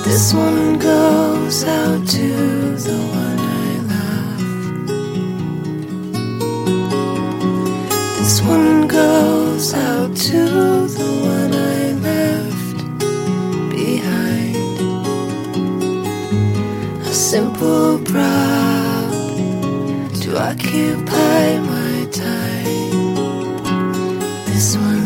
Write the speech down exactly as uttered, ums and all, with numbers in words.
This one goes out to the one I love. This one goes out to the one I left behind. A simple prop to occupy my time. This one